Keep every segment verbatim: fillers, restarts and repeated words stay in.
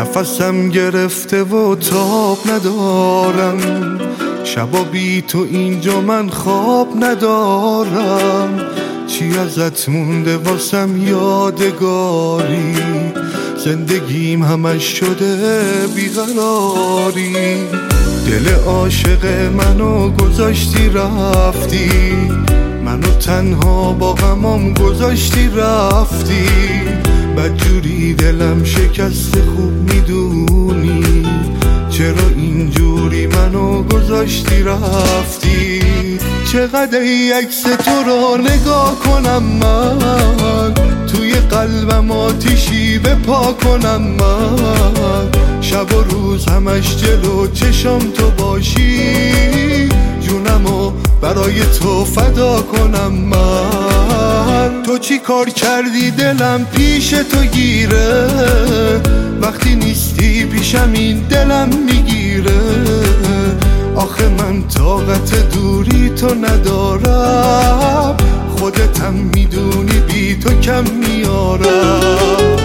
نفسم گرفته و تاب ندارم، شبا بی تو اینجا من خواب ندارم. چی ازت مونده واسم یادگاری، زندگیم همش شده بیقراری. دل عاشق منو گذاشتی رفتی، منو تنها با غمام گذاشتی رفتی. بدجوری دلم شکسته خوب میدونی، چرا اینجوری منو گذاشتی رفتی. چقدر ای عکس تو رو نگاه کنم من، توی قلبم آتیشی بپا کنم من. شب و روز همش جلو چشم تو باشی، جونمو برای تو فدا کنم من. تو چی کار کردی دلم پیش تو گیره، وقتی نیستی پیشم این دلم میگیره. آخه من طاقت دوری تو ندارم، خودتم میدونی بی تو کم میارم.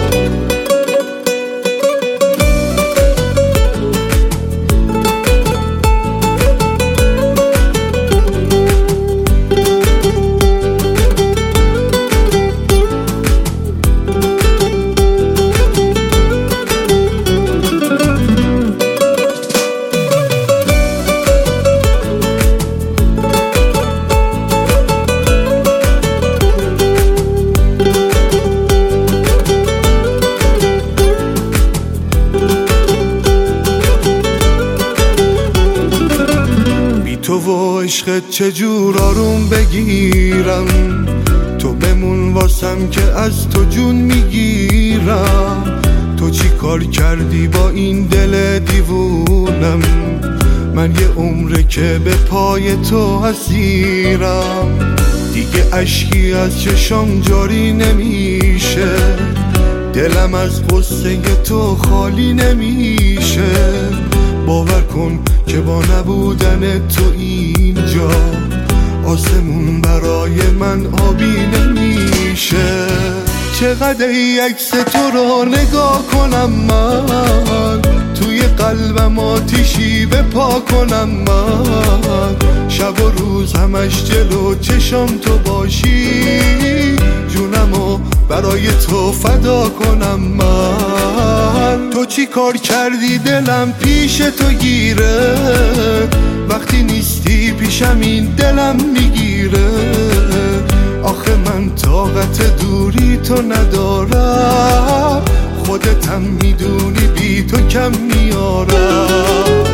تو و عشقت چجور آروم بگیرم، تو بمون واسم که از تو جون میگیرم. تو چی کار کردی با این دل دیوونم، من یه عمره که به پای تو اسیرم. دیگه اشکی از چشم جاری نمیشه، دلم از غصه تو خالی نمیشه. باور کن که با نبودن تو اینجا، آسمون برای من آبی نمیشه. چقدر ای عکس تو رو نگاه کنم من، توی قلبم آتیشی بپا کنم من. شب و روز همش جلو چشم تو باشی، جونمو برای تو فدا کنم من. تو چی کار کردی دلم پیش تو گیره، وقتی نیستی پیشم این دلم میگیره. آخه من طاقت دوری تو ندارم، خودتم میدونی بی تو کم میارم.